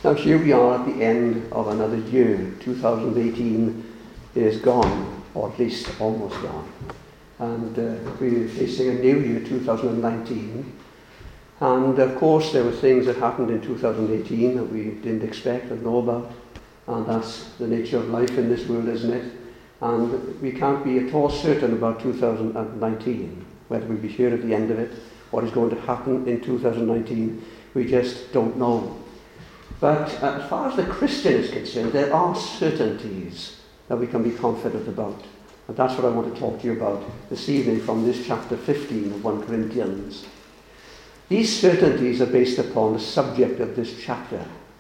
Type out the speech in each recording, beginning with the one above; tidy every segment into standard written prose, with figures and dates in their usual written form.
Now here we are at the end of another year. 2018 is gone, or at least almost gone. And we're facing a new year, 2019. And of course there were things that happened in 2018 that we didn't expect or know about. And that's the nature of life in this world, isn't it? And we can't be at all certain about 2019, whether we'll be here at the end of it, what is going to happen in 2019. We just don't know. But as far as the Christian is concerned, there are certainties that we can be confident about. And that's what I want to talk to you about this evening from this chapter 15 of 1 Corinthians. These certainties are based upon the subject of this chapter,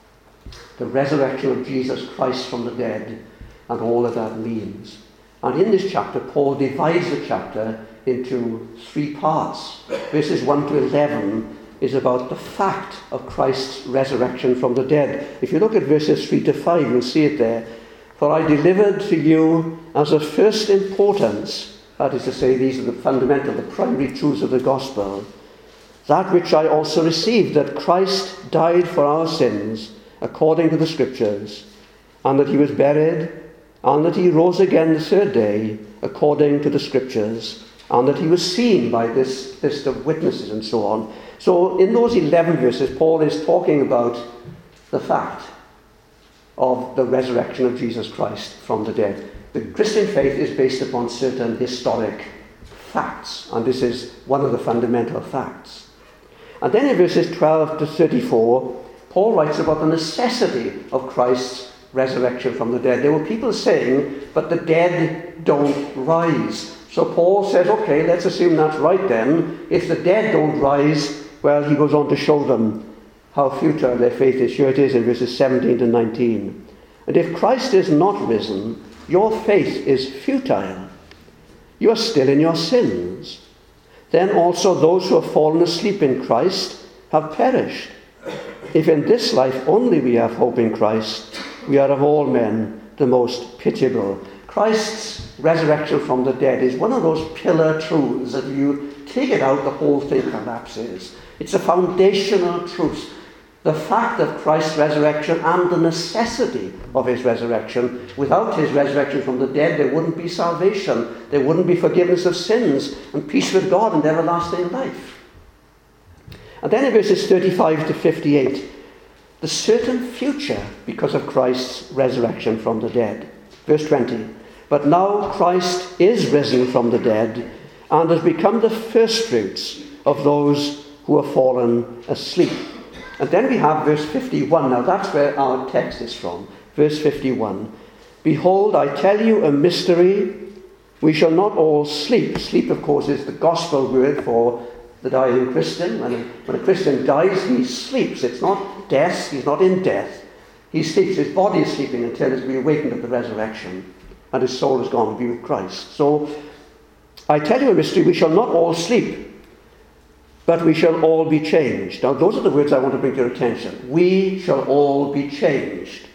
the resurrection of Jesus Christ from the dead and all that that means. And in this chapter, Paul divides the chapter into three parts. Verses 1 to 11 is about the fact of Christ's resurrection from the dead. If you look at verses 3 to 5, you'll see it there. For I delivered to you as of first importance, that is to say, these are the fundamental, the primary truths of the gospel, that which I also received, that Christ died for our sins, according to the Scriptures, and that he was buried, and that he rose again the third day, according to the Scriptures, and that he was seen by this list of witnesses and so on. So in those 11 verses, Paul is talking about the fact of the resurrection of Jesus Christ from the dead. The Christian faith is based upon certain historic facts, and this is one of the fundamental facts. And then in verses 12 to 34, Paul writes about the necessity of Christ's resurrection from the dead. There were people saying, but the dead don't rise. So Paul says, okay, let's assume that's right then. If the dead don't rise, well, he goes on to show them how futile their faith is. Here it is in verses 17 to 19. And if Christ is not risen, your faith is futile. You are still in your sins. Then also those who have fallen asleep in Christ have perished. If in this life only we have hope in Christ, we are of all men the most pitiable. Christ's resurrection from the dead is one of those pillar truths that if you take it out, the whole thing collapses. It's a foundational truth. The fact of Christ's resurrection and the necessity of his resurrection. Without his resurrection from the dead, there wouldn't be salvation. There wouldn't be forgiveness of sins and peace with God and everlasting life. And then in verses 35 to 58, the certain future because of Christ's resurrection from the dead. Verse 20, but now Christ is risen from the dead and has become the firstfruits of those who have fallen asleep. And then we have verse 51. Now that's where our text is from. Verse 51. Behold, I tell you a mystery. We shall not all sleep. Sleep, of course, is the gospel word for the dying Christian. When a Christian dies, he sleeps. It's not death. He's not in death. He sleeps. His body is sleeping until he's awakened at the resurrection. And his soul has gone to be with Christ. So, I tell you a mystery. We shall not all sleep, but we shall all be changed. Now, those are the words I want to bring to your attention. We shall all be changed.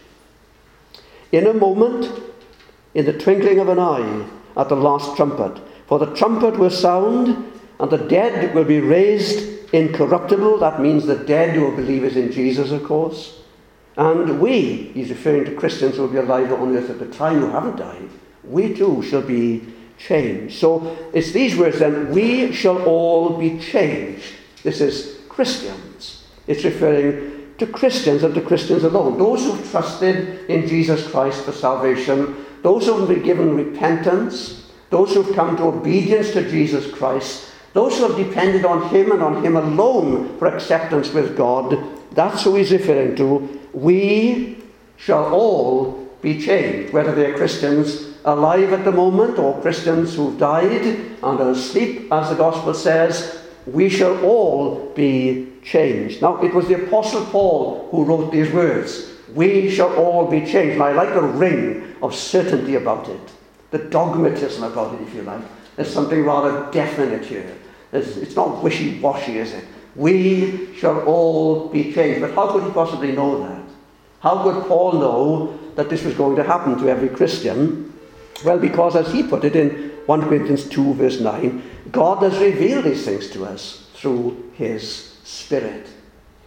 In a moment, in the twinkling of an eye, at the last trumpet. For the trumpet will sound, and the dead will be raised incorruptible. That means the dead who are believers in Jesus, of course. And we, he's referring to Christians who will be alive on earth at the time who haven't died, we too shall be changed. So it's these words then, we shall all be changed. This is Christians. It's referring to Christians and to Christians alone. Those who've trusted in Jesus Christ for salvation, those who've been given repentance, those who've come to obedience to Jesus Christ, those who have depended on him and on him alone for acceptance with God, that's who he's referring to. We shall all be changed, whether they're Christians alive at the moment or Christians who've died and are asleep, as the gospel says, we shall all be changed. Now, it was the Apostle Paul who wrote these words. We shall all be changed. And I like the ring of certainty about it, the dogmatism about it, if you like. There's something rather definite here. It's not wishy-washy, is it? We shall all be changed. But how could he possibly know that? How could Paul know that this was going to happen to every Christian? Well, because as he put it in 1 Corinthians 2 verse 9, God has revealed these things to us through his Spirit.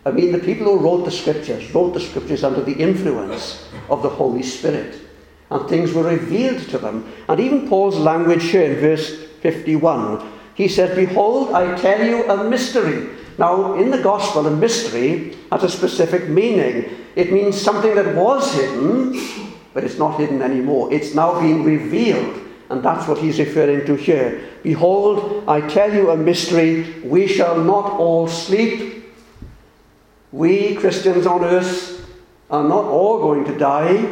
I mean, the people who wrote the scriptures under the influence of the Holy Spirit. And things were revealed to them. And even Paul's language here in verse 51, he says, behold, I tell you a mystery. Now, in the gospel, a mystery has a specific meaning. It means something that was hidden, but it's not hidden anymore. It's now being revealed. And that's what he's referring to here. Behold, I tell you a mystery. We shall not all sleep. We Christians on earth are not all going to die,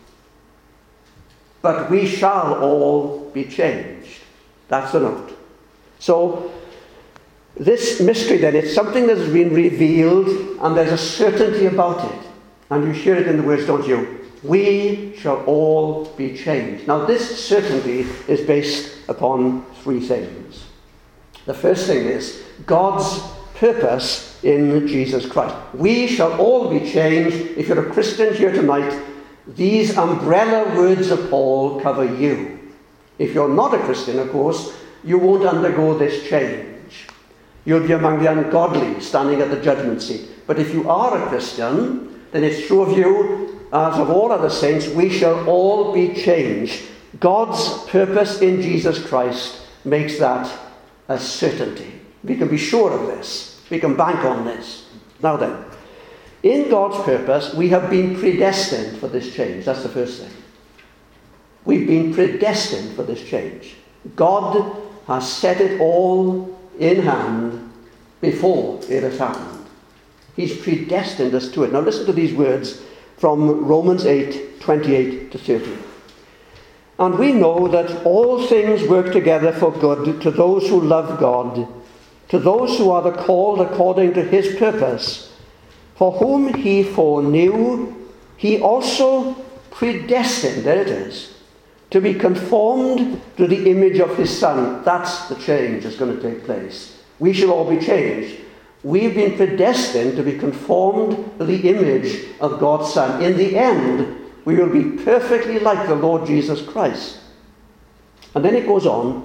but we shall all be changed. That's the note. So, this mystery then, it's something that has been revealed, and there's a certainty about it. And you hear it in the words, don't you? We shall all be changed. Now, this certainty is based upon three things. The first thing is God's purpose in Jesus Christ. We shall all be changed. If you're a Christian here tonight, these umbrella words of Paul cover you. If you're not a Christian, of course, you won't undergo this change. You'll be among the ungodly, standing at the judgment seat. But if you are a Christian, then it's true of you, as of all other saints, we shall all be changed. God's purpose in Jesus Christ makes that a certainty. We can be sure of this. We can bank on this. Now then, in God's purpose, we have been predestined for this change. That's the first thing. We've been predestined for this change. God has set it all in hand before it has happened. He's predestined us to it. Now listen to these words from Romans 8, 28 to 30. And we know that all things work together for good to those who love God, to those who are the called according to his purpose, for whom he foreknew, he also predestined, there it is, to be conformed to the image of his Son. That's the change that's going to take place. We shall all be changed. We've been predestined to be conformed to the image of God's Son. In the end, we will be perfectly like the Lord Jesus Christ. And then it goes on,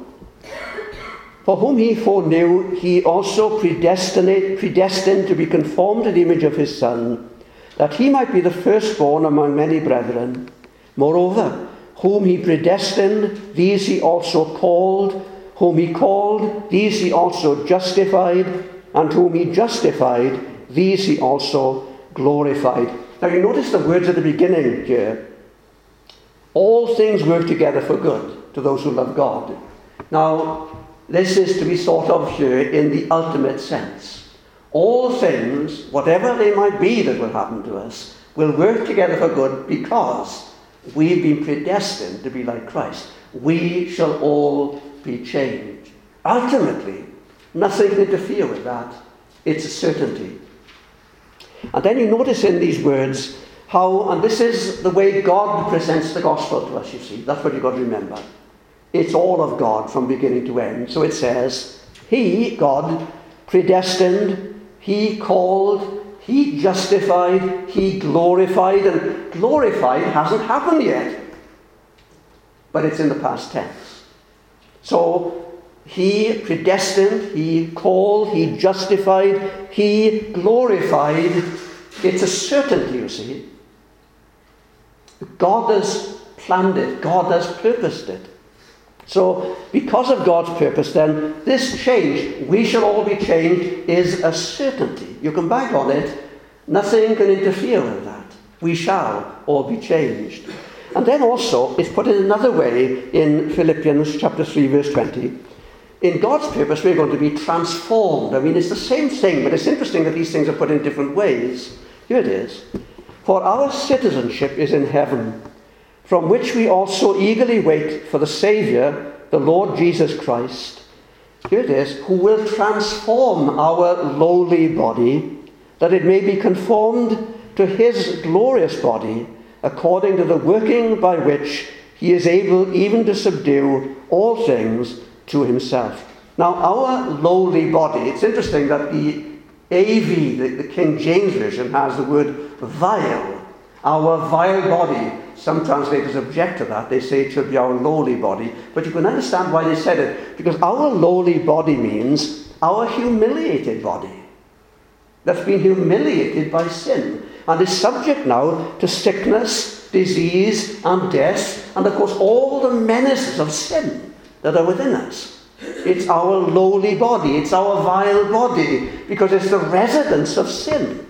for whom he foreknew, he also predestined to be conformed to the image of his Son, that he might be the firstborn among many brethren. Moreover, whom he predestined, these he also called. Whom he called, these he also justified. And whom he justified, these he also glorified. Now you notice the words at the beginning here. All things work together for good to those who love God. Now, this is to be thought of here in the ultimate sense. All things, whatever they might be that will happen to us, will work together for good because we've been predestined to be like Christ. We shall all be changed. Ultimately, nothing can interfere with that. It's a certainty. And then you notice in these words how, and this is the way God presents the gospel to us, you see. That's what you've got to remember. It's all of God from beginning to end. So it says, he, God, predestined, he called, he justified, he glorified. And glorified hasn't happened yet, but it's in the past tense. So he predestined, he called, he justified, he glorified. It's a certainty, you see. God has planned it. God has purposed it. So, because of God's purpose, then, this change, we shall all be changed, is a certainty. You can bank on it. Nothing can interfere with that. We shall all be changed. And then also, it's put in another way in Philippians chapter 3, verse 20. In God's purpose, we're going to be transformed. I mean, it's the same thing, but it's interesting that these things are put in different ways. Here it is. For our citizenship is in heaven, from which we also eagerly wait for the Saviour, the Lord Jesus Christ. Here it is, who will transform our lowly body, that it may be conformed to his glorious body, according to the working by which he is able even to subdue all things to himself. Now, our lowly body, it's interesting that the AV, the King James Version, has the word vile. Our vile body. Some translators object to that. They say it should be our lowly body. But you can understand why they said it. Because our lowly body means our humiliated body. that's been humiliated by sin and is subject now to sickness, disease, and death, and of course all the menaces of sin that are within us. It's our lowly body, it's our vile body, because it's the residence of sin.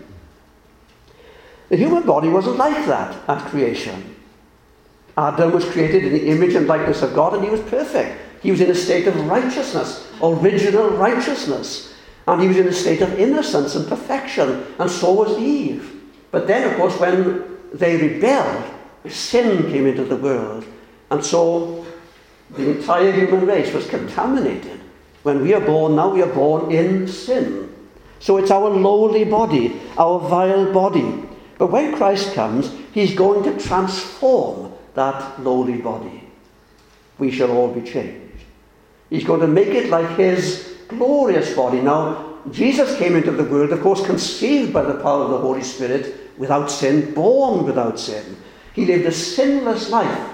The human body wasn't like that at creation. Adam was created in the image and likeness of God, and he was perfect. He was in a state of righteousness, original righteousness. And he was in a state of innocence and perfection, and so was Eve. But then, of course, when they rebelled, sin came into the world. And so the entire human race was contaminated. When we are born, now we are born in sin. So it's our lowly body, our vile body. But when Christ comes, he's going to transform that lowly body. We shall all be changed. He's going to make it like his glorious body. Now, Jesus came into the world, of course, conceived by the power of the Holy Spirit, without sin, born without sin. He lived a sinless life.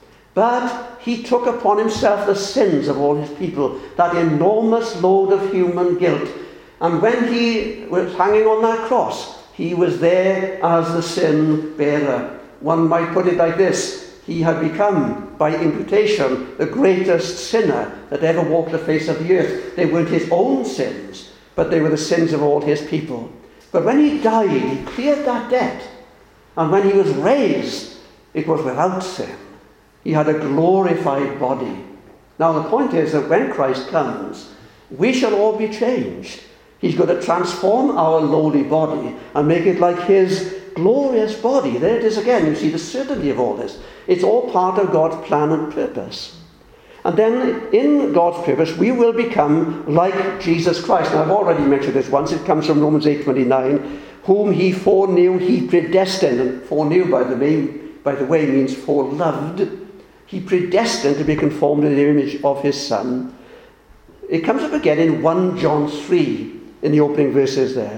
But he took upon himself the sins of all his people, that enormous load of human guilt. And when he was hanging on that cross, he was there as the sin bearer. One might put it like this: he had become, by imputation, the greatest sinner that ever walked the face of the earth. They weren't his own sins, but they were the sins of all his people. But when he died, he cleared that debt. And when he was raised, it was without sin. He had a glorified body. Now the point is that when Christ comes, we shall all be changed. He's going to transform our lowly body and make it like his glorious body. There it is again. You see the certainty of all this. It's all part of God's plan and purpose. And then in God's purpose, we will become like Jesus Christ. Now I've already mentioned this once. It comes from Romans 8:29. Whom he foreknew, he predestined. And foreknew, by the way, means foreloved. He predestined to be conformed to the image of his Son. It comes up again in 1 John 3, in the opening verses there.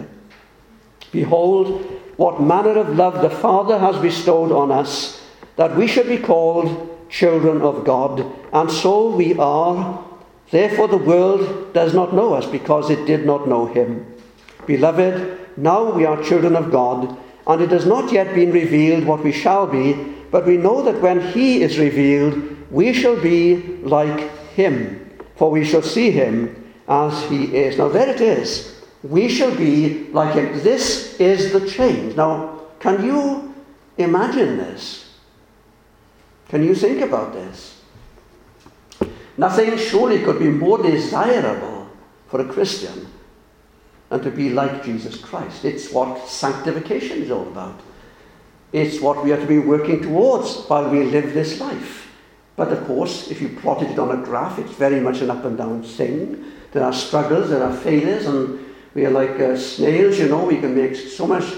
Behold, what manner of love the Father has bestowed on us, that we should be called children of God. And so we are. Therefore the world does not know us, because it did not know him. Beloved, now we are children of God, and it has not yet been revealed what we shall be, but we know that when he is revealed, we shall be like him, for we shall see him as he is. Now there it is. We shall be like him. This is the change. Now, can you imagine this? Can you think about this? Nothing surely could be more desirable for a Christian than to be like Jesus Christ. It's what sanctification is all about. It's what we are to be working towards while we live this life. But of course, if you plotted it on a graph, it's very much an up and down thing. There are struggles, there are failures, and we are like snails, you know. We can make so much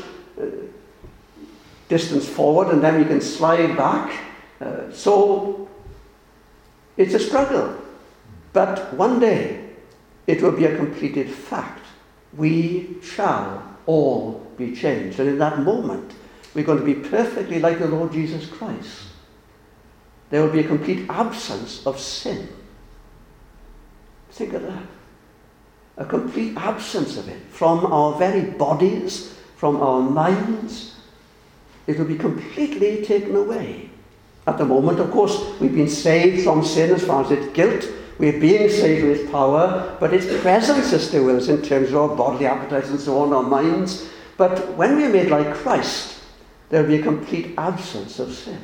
distance forward and then we can slide back. So it's a struggle. But one day it will be a completed fact. We shall all be changed. And in that moment, we're going to be perfectly like the Lord Jesus Christ. There will be a complete absence of sin. Think of that. A complete absence of it from our very bodies, from our minds. It will be completely taken away. At the moment, of course, we've been saved from sin as far as its guilt. We're being saved with its power, but its presence is still with us in terms of our bodily appetites and so on, our minds. But when we're made like Christ, there will be a complete absence of sin.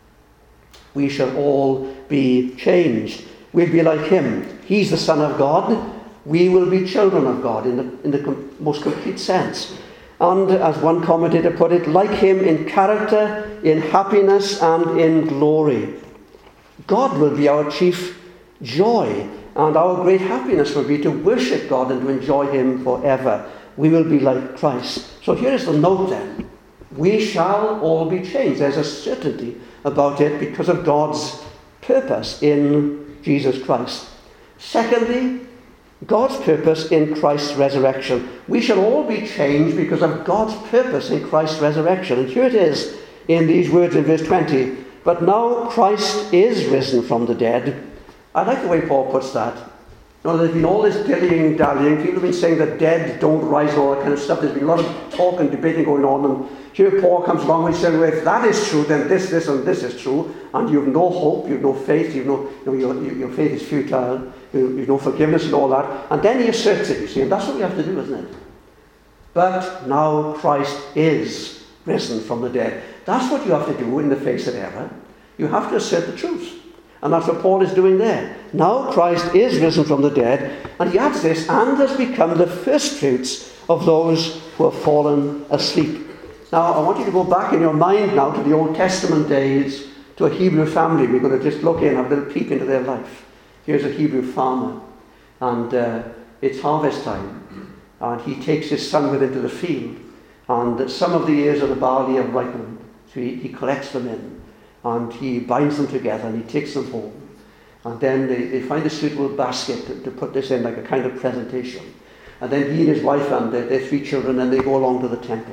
We shall all be changed. We'll be like him. He's the Son of God. We will be children of God in the most complete sense. And as one commentator put it, like him in character, in happiness, and in glory. God will be our chief joy, and our great happiness will be to worship God and to enjoy him forever. We will be like Christ. So here is the note then. We shall all be changed. There's a certainty about it because of God's purpose in Jesus Christ. Secondly, God's purpose in Christ's resurrection. We shall all be changed because of God's purpose in Christ's resurrection. And here it is in these words in verse 20. But now Christ is risen from the dead. I like the way Paul puts that. Now, there's been all this dillying, dallying. People have been saying that dead don't rise and all that kind of stuff. There's been a lot of talk and debating going on. And here Paul comes along and says, well, if that is true, then this, and this is true. And you have no hope, you have no faith, your faith is futile, you have no forgiveness and all that. And then he asserts it, you see. And that's what we have to do, isn't it? But now Christ is risen from the dead. That's what you have to do in the face of error. You have to assert the truth. And that's what Paul is doing there. Now Christ is risen from the dead, and he adds this, and has become the firstfruits of those who have fallen asleep. Now, I want you to go back in your mind now to the Old Testament days, to a Hebrew family. We're going to just look in, have a little peek into their life. Here's a Hebrew farmer, and it's harvest time, and he takes his son with him to the field, and some of the ears of the barley have ripened, so he collects them in. And he binds them together and he takes them home. And then they find a suitable basket to put this in, like a kind of presentation. And then he and his wife and their 3 children, and they go along to the temple.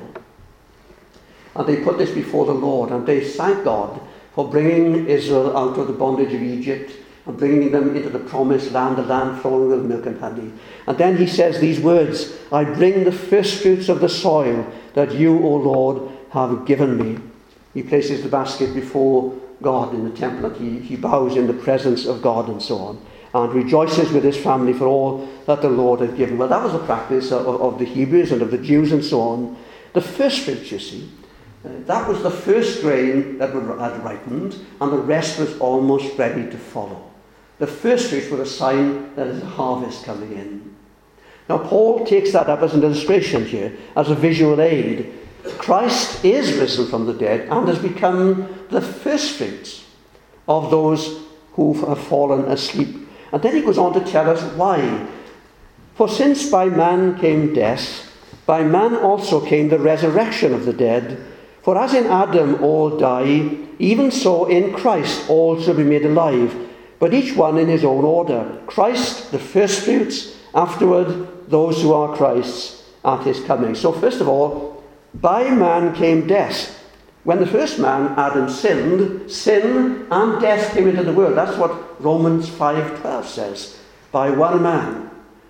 And they put this before the Lord, and they thank God for bringing Israel out of the bondage of Egypt and bringing them into the promised land, the land flowing with milk and honey. And then he says these words, I bring the firstfruits of the soil that you, O Lord, have given me. He places the basket before God in the temple, and he bows in the presence of God and so on, and rejoices with his family for all that the Lord had given. Well, that was the practice of the Hebrews and of the Jews and so on. The first fruits, you see, that was the first grain that had ripened, and the rest was almost ready to follow. The first fruits were a sign that there's a harvest coming in. Now, Paul takes that up as an illustration here, as a visual aid. Christ is risen from the dead and has become the firstfruits of those who have fallen asleep. And then he goes on to tell us why. For since by man came death, by man also came the resurrection of the dead. For as in Adam all die, even so in Christ all shall be made alive, but each one in his own order. Christ the firstfruits, afterward those who are Christ's at his coming. So first of all, by man came death. When the first man, Adam, sinned, sin and death came into the world. That's what Romans 5:12 says. By one man,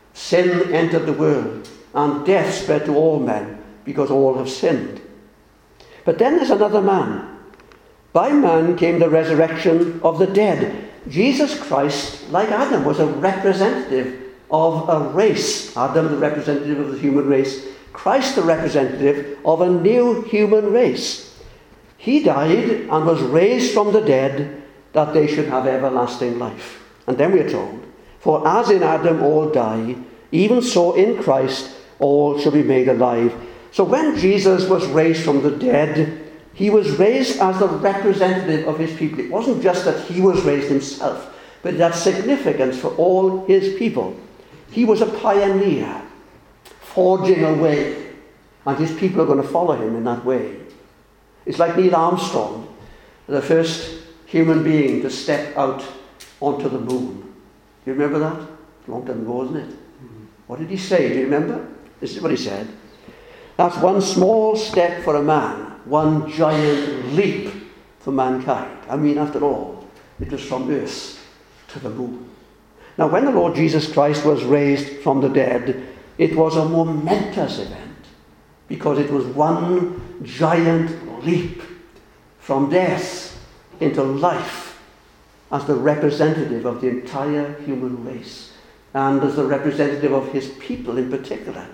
sin entered the world, and death spread to all men, because all have sinned. But then there's another man. By man came the resurrection of the dead. Jesus Christ, like Adam, was a representative of a race. Adam, the representative of the human race. Christ, the representative of a new human race. He died and was raised from the dead that they should have everlasting life. And then we are told, for as in Adam all die, even so in Christ all shall be made alive. So when Jesus was raised from the dead, he was raised as the representative of his people. It wasn't just that he was raised himself, but it had significance for all his people. He was a pioneer, forging a way, and his people are going to follow him in that way. It's like Neil Armstrong, the first human being to step out onto the moon. Do you remember that? A long time ago, wasn't it? What did he say? Do you remember? This is what he said. That's one small step for a man, one giant leap for mankind. I mean, after all, it was from earth to the moon. Now, when the Lord Jesus Christ was raised from the dead, it was a momentous event, because it was one giant leap from death into life as the representative of the entire human race, and as the representative of his people in particular.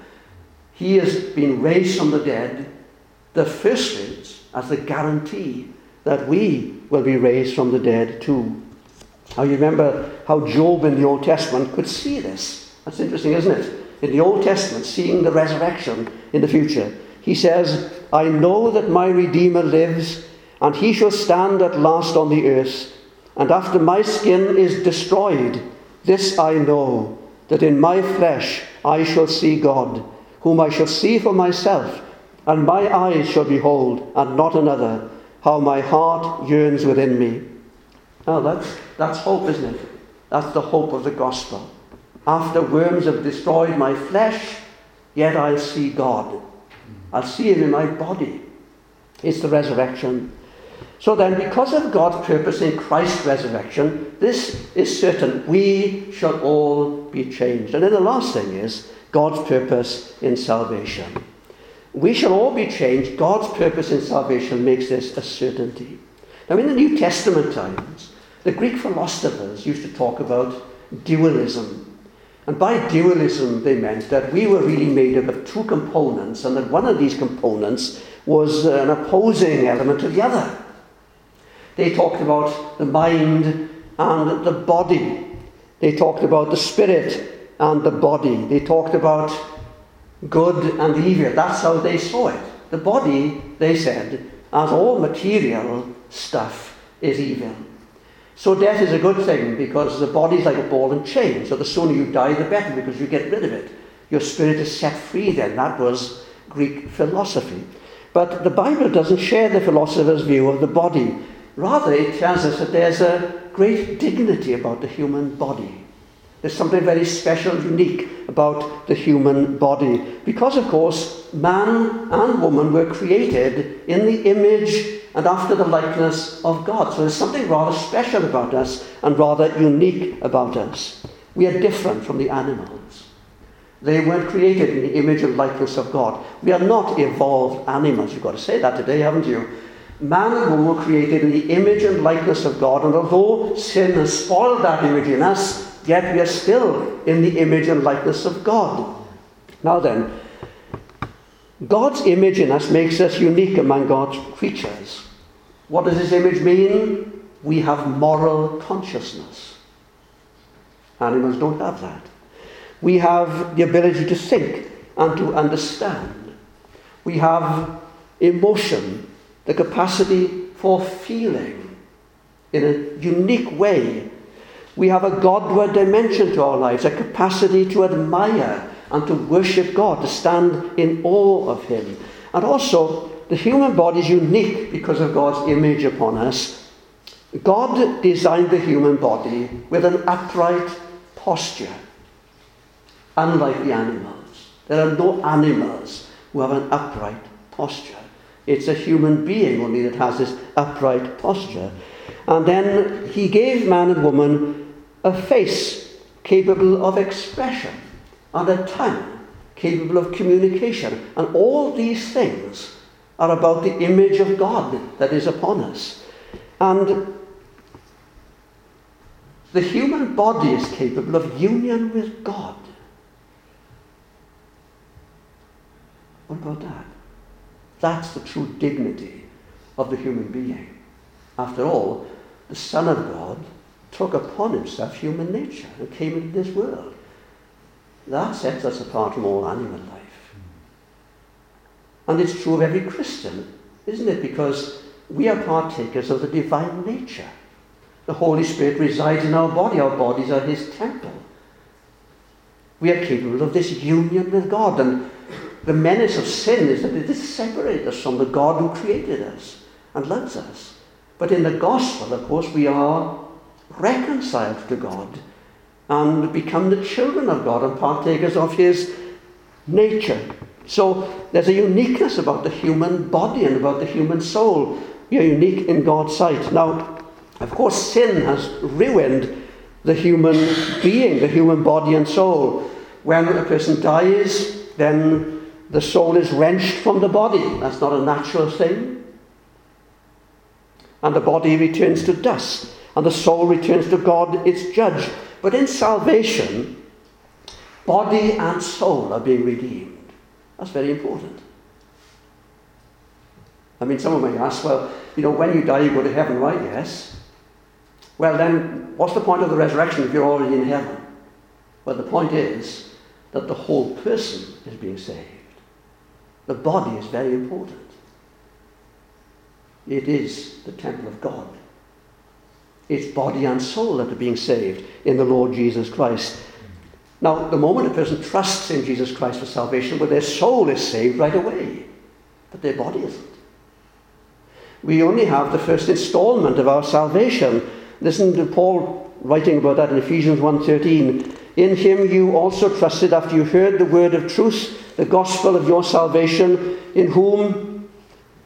He has been raised from the dead, the firstfruits, as the guarantee that we will be raised from the dead too. Now you remember how Job in the Old Testament could see this. That's interesting, isn't it? In the Old Testament, seeing the resurrection in the future, he says, I know that my Redeemer lives, and he shall stand at last on the earth. And after my skin is destroyed, this I know, that in my flesh I shall see God, whom I shall see for myself, and my eyes shall behold, and not another, how my heart yearns within me. Now that's hope, isn't it? That's the hope of the gospel. After worms have destroyed my flesh, yet I'll see God. I'll see him in my body. It's the resurrection. So then, because of God's purpose in Christ's resurrection, this is certain. We shall all be changed. And then the last thing is God's purpose in salvation. We shall all be changed. God's purpose in salvation makes this a certainty. Now, in the New Testament times, the Greek philosophers used to talk about dualism. And by dualism, they meant that we were really made up of two components, and that one of these components was an opposing element to the other. They talked about the mind and the body. They talked about the spirit and the body. They talked about good and evil. That's how they saw it. The body, they said, as all material stuff, is evil. So death is a good thing because the body is like a ball and chain. So the sooner you die, the better, because you get rid of it. Your spirit is set free then. That was Greek philosophy. But the Bible doesn't share the philosopher's view of the body. Rather, it tells us that there's a great dignity about the human body. There's something very special, unique about the human body. Because, of course, man and woman were created in the image and after the likeness of God. So there's something rather special about us and rather unique about us. We are different from the animals. They weren't created in the image and likeness of God. We are not evolved animals. You've got to say that today, haven't you? Man and woman were created in the image and likeness of God, and although sin has spoiled that image in us, yet we are still in the image and likeness of God. Now then, God's image in us makes us unique among God's creatures. What does this image mean? We have moral consciousness. Animals don't have that. We have the ability to think and to understand. We have emotion, the capacity for feeling in a unique way. We have a Godward dimension to our lives, a capacity to admire and to worship God, to stand in awe of him. And also, the human body is unique because of God's image upon us. God designed the human body with an upright posture, unlike the animals. There are no animals who have an upright posture. It's a human being only that has this upright posture. And then he gave man and woman a face capable of expression and a tongue capable of communication. And all these things are about the image of God that is upon us. And the human body is capable of union with God. What about that? That's the true dignity of the human being. After all, the Son of God took upon himself human nature and came into this world. That sets us apart from all animal life. And it's true of every Christian, isn't it? Because we are partakers of the divine nature. The Holy Spirit resides in our body. Our bodies are his temple. We are capable of this union with God. And the menace of sin is that it is separate us from the God who created us and loves us. But in the gospel, of course, we are reconciled to God and become the children of God and partakers of his nature. So there's a uniqueness about the human body and about the human soul. We are unique in God's sight. Now, of course, sin has ruined the human being, the human body and soul. When a person dies, then the soul is wrenched from the body. That's not a natural thing. And the body returns to dust. And the soul returns to God, its judge. But in salvation, body and soul are being redeemed. That's very important. I mean, someone may ask, well, when you die, you go to heaven, right? Yes. Well, then, what's the point of the resurrection if you're already in heaven? Well, the point is that the whole person is being saved. The body is very important. It is the temple of God. It's body and soul that are being saved in the Lord Jesus Christ. Now, the moment a person trusts in Jesus Christ for salvation, well, their soul is saved right away, but their body isn't. We only have the first installment of our salvation. Listen to Paul writing about that in Ephesians 1:13. In him you also trusted after you heard the word of truth, the gospel of your salvation, in whom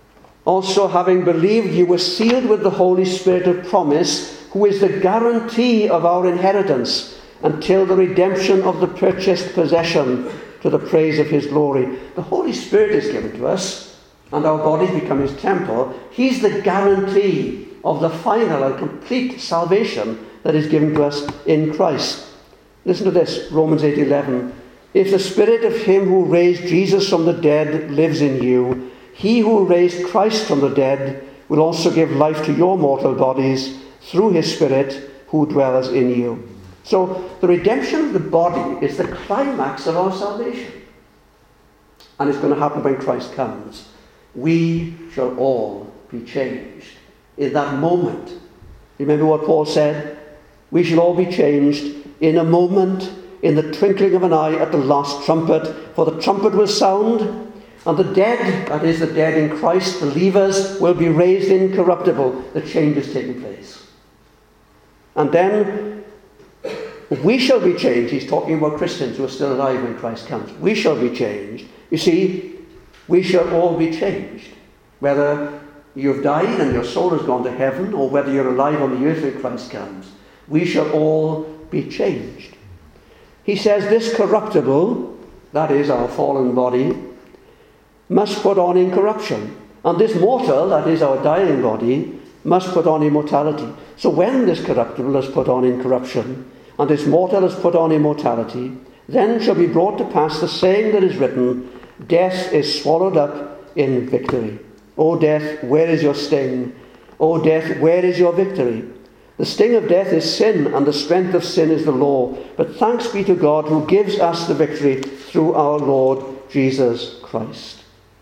Also, having believed, you were sealed with the Holy Spirit of promise, who is the guarantee of our inheritance until the redemption of the purchased possession, to the praise of his glory. The Holy Spirit is given to us, and our bodies become his temple. He's the guarantee of the final and complete salvation that is given to us in Christ. Listen to this, Romans 8:11. If the spirit of him who raised Jesus from the dead lives in you, he who raised Christ from the dead will also give life to your mortal bodies through his Spirit who dwells in you. So the redemption of the body is the climax of our salvation. And it's going to happen when Christ comes. We shall all be changed in that moment. Remember what Paul said? We shall all be changed in a moment, in the twinkling of an eye, at the last trumpet. For the trumpet will sound, and the dead, that is the dead in Christ, believers, will be raised incorruptible. The change is taking place. And then we shall be changed. He's talking about Christians who are still alive when Christ comes. We shall be changed. You see, we shall all be changed. Whether you've died and your soul has gone to heaven, or whether you're alive on the earth when Christ comes, we shall all be changed. He says this corruptible, that is our fallen body, must put on incorruption. And this mortal, that is our dying body, must put on immortality. So when this corruptible is put on incorruption, and this mortal is put on immortality, then shall be brought to pass the saying that is written, death is swallowed up in victory. O death, where is your sting? O death, where is your victory? The sting of death is sin, and the strength of sin is the law. But thanks be to God who gives us the victory through our Lord Jesus Christ.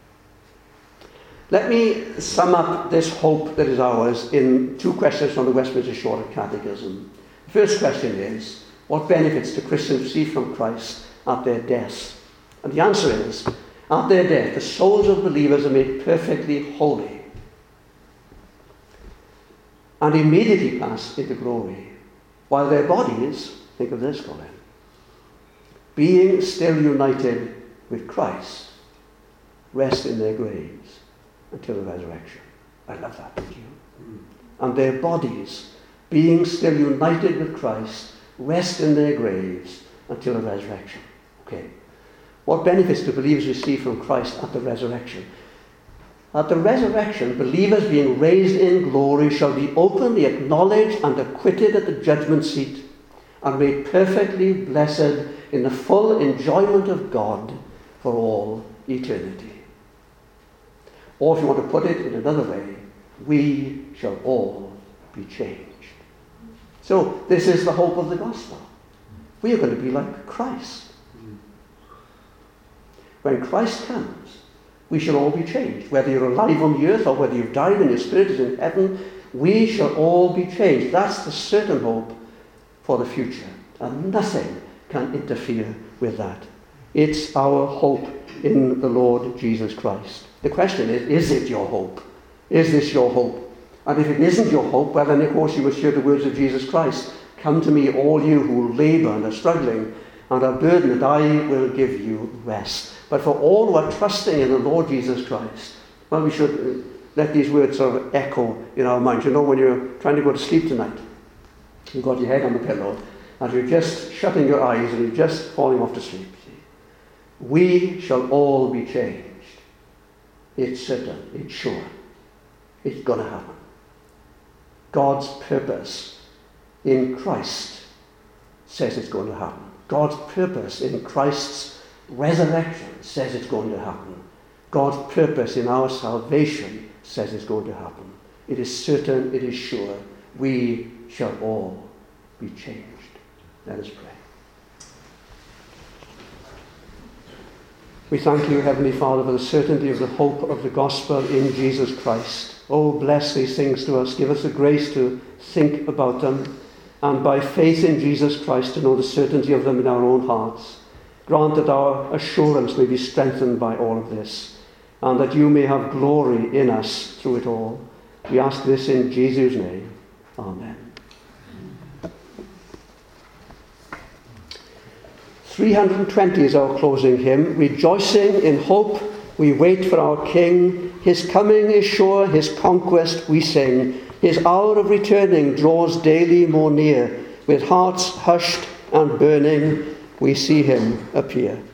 Let me sum up this hope that is ours in two questions from the Westminster Shorter Catechism. The first question is, what benefits do Christians receive from Christ at their death? And the answer is, at their death, the souls of believers are made perfectly holy and immediately pass into glory, while their bodies, think of this, Colin, being still united with Christ, rest in their graves until the resurrection. I love that, don't you? And their bodies, being still united with Christ, rest in their graves until the resurrection. Okay. What benefits do believers receive from Christ at the resurrection? At the resurrection, believers being raised in glory shall be openly acknowledged and acquitted at the judgment seat and made perfectly blessed in the full enjoyment of God for all eternity. Or if you want to put it in another way, we shall all be changed. So this is the hope of the gospel. We are going to be like Christ. When Christ comes, we shall all be changed. Whether you're alive on the earth or whether you've died and your spirit is in heaven, we shall all be changed. That's the certain hope for the future. And nothing can interfere with that. It's our hope in the Lord Jesus Christ. The question is it your hope? Is this your hope? And if it isn't your hope, well then of course you must hear the words of Jesus Christ. Come to me, all you who labour and are struggling and are burdened, and I will give you rest. But for all who are trusting in the Lord Jesus Christ, well, we should let these words sort of echo in our minds. You know, when you're trying to go to sleep tonight, you've got your head on the pillow, and you're just shutting your eyes, and you're just falling off to sleep. See? We shall all be changed. It's certain. It's sure. It's going to happen. God's purpose in Christ says it's going to happen. God's purpose in Christ's resurrection says it's going to happen. God's purpose in our salvation says it's going to happen. It is certain, it is sure. We shall all be changed. Let us pray. We thank you, Heavenly Father, for the certainty of the hope of the gospel in Jesus Christ. Oh, bless these things to us. Give us the grace to think about them, and by faith in Jesus Christ to know the certainty of them in our own hearts. Grant that our assurance may be strengthened by all of this, and that you may have glory in us through it all. We ask this in Jesus' name. Amen. 320 is our closing hymn, rejoicing in hope We wait for our King. His coming is sure, his conquest we sing. His hour of returning draws daily more near. With hearts hushed and burning, we see him appear.